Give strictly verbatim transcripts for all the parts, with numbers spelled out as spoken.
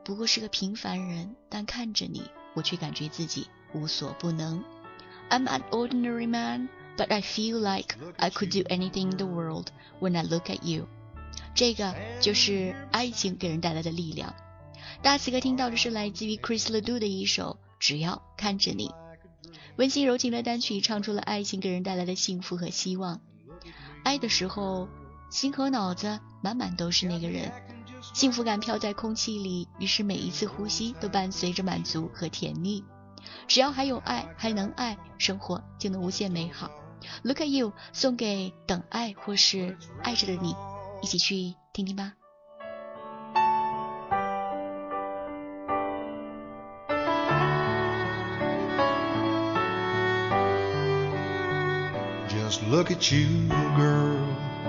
不过是个平凡人，但看着你，我却感觉自己无所不能。I'm an ordinary man, but I feel like I could do anything in the world when I look at you. 这个就是爱情给人带来的力量。大家此刻听到的是来自于 Chris Ledoux 的一首只要看着你。温馨柔情的单曲唱出了爱情给人带来的幸福和希望。爱的时候，心和脑子满满都是那个人，幸福感飘在空气里，于是每一次呼吸都伴随着满足和甜蜜。只要还有爱，还能爱，生活就能无限美好。 Look at you 送给等爱或是爱着的你，一起去听听吧。 Just look at you, girl,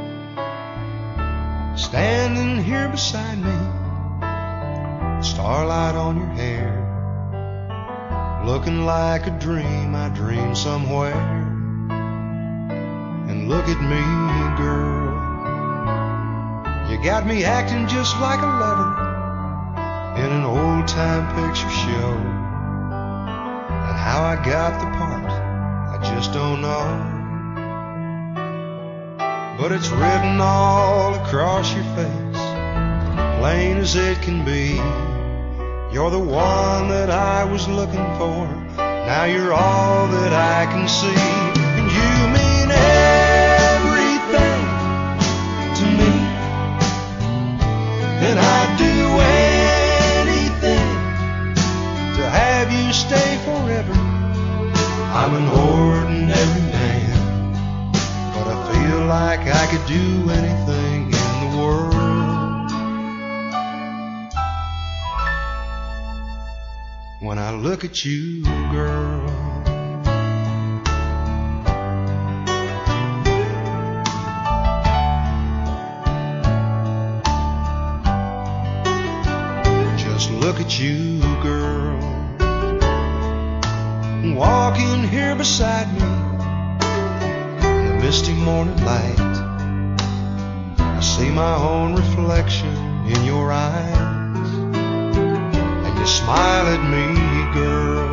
standing here beside me, starlight on your hair, looking like a dream I dreamed somewhere. And look at me, girl, you got me acting just like a lover in an old-time picture show. And how I got the part, I just don't know. But it's written all across your face, plain as it can be. You're the one that I was looking for. Now you're all that I can see. And you mean everything to me. And I'd do anything to have you stay forever. I'm an ordinary man, but I feel like I could do anything in the world. When I look at you, girl, just look at you, girl, walking here beside me in the misty morning light. I see my own reflection in your eyes. You smile at me, girl,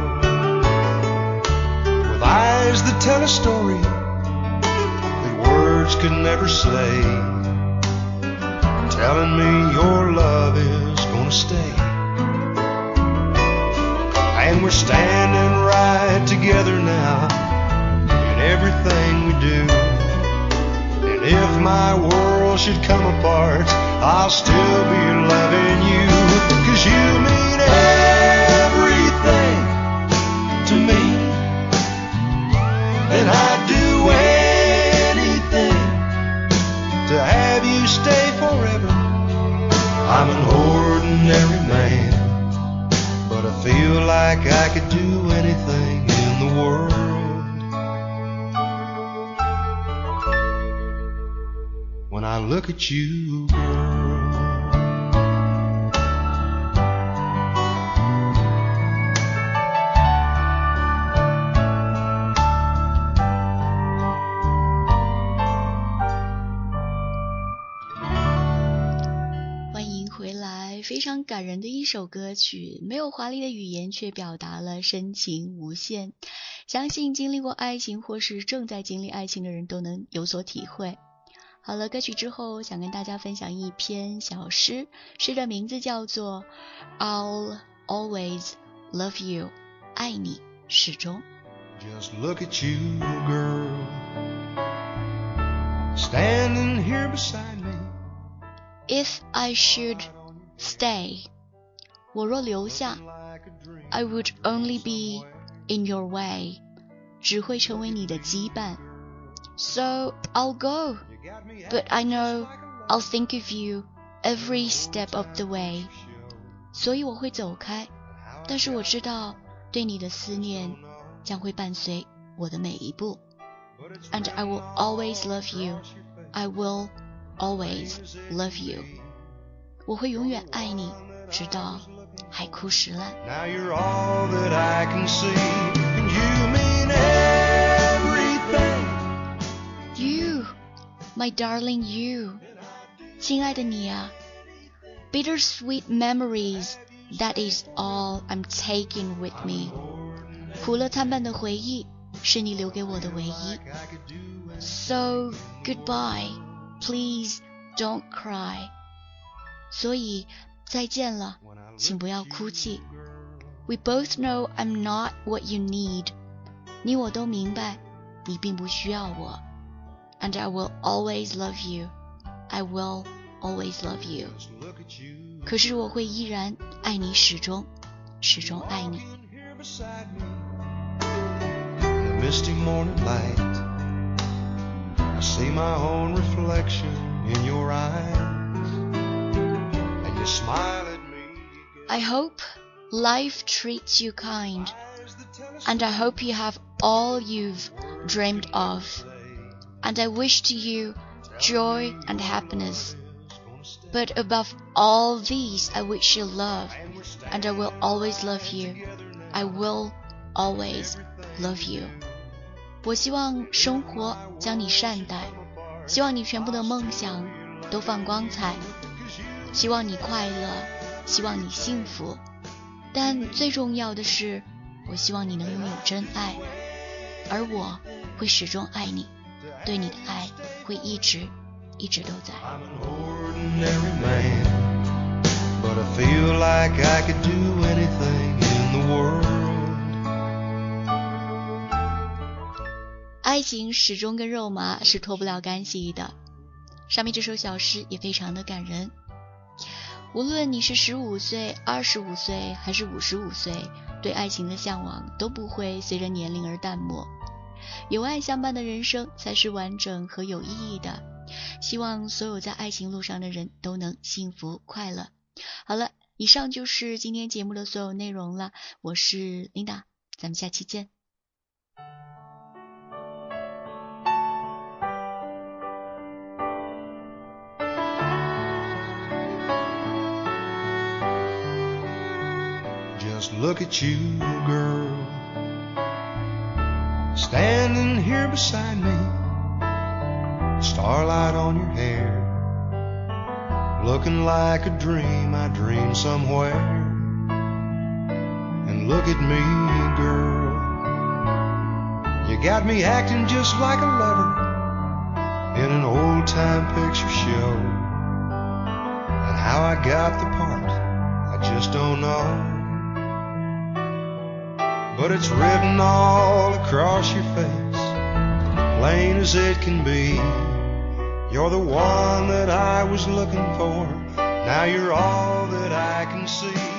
with eyes that tell a story that words could never say, telling me your love is gonna stay. And we're standing right together now in everything we do. And if my world should come apart, I'll still be loving you. 'Cause you mean everything to me, and I'd do anything to have you stay forever. I'm an ordinary man, but I feel like I could do anything in the world. When I look at you, girl, 非常感人的一首歌曲，没有华丽的语言，却表达了深情无限。相信经历过爱情或是正在经历爱情的人都能有所体会。好了，歌曲之后想跟大家分享一篇小诗，诗的名字叫做 I'll always love you， 爱你始终。 Just look at you, girl, standing here beside me. If I should stay, 我若留下 I would only be in your way， 只会成为你的羁绊。 So I'll go, but I know I'll think of you every step of the way。 所以我会走开，但是我知道对你的思念将会伴随我的每一步。 And I will always love you, I will always love you， 我会永远爱你，直到海枯石烂。 Now you're all that I can see, and you mean everything. You, my darling you， 亲爱的你啊， Bittersweet memories That is all I'm taking with me. 苦乐参半的回忆是你留给我的唯一。So goodbye, please don't cry. 所以再见了，请不要哭泣。We both know I'm not what you need. 你我都明白，你并不需要我。And I will always love you. I will always love you. 可是我会依然爱你，始终，始终爱你。 The misty morning light, I see my own reflection in your eyes, and you smile at me. I hope life treats you kind, and I hope you have all you've dreamed of, and I wish to you joy and happiness. But above all these, I wish you love, and I will always love you. I will always love you. 我希望生活将你善待，希望你全部的梦想都放光彩，希望你快乐，希望你幸福。但最重要的是，我希望你能拥有真爱，而我会始终爱你，对你的爱会一直一直都在。 I'm an ordinary man, but I feel like I could do anything in the world. 爱情始终跟肉麻是脱不了干系的。上面这首小诗也非常的感人。无论你是十五岁、二十五岁还是五十五岁，对爱情的向往都不会随着年龄而淡漠。有爱相伴的人生才是完整和有意义的。希望所有在爱情路上的人都能幸福快乐。好了，以上就是今天节目的所有内容了。我是 Linda， 咱们下期见。 Just look at you, girl, standing here beside me, starlight on your hair, looking like a dream I dreamed somewhere. And look at me, girl, you got me acting just like a lover in an old-time picture show. And how I got the part, I just don't know. But it's written all across your face, plain as it can be. You're the one that I was looking for. Now you're all that I can see.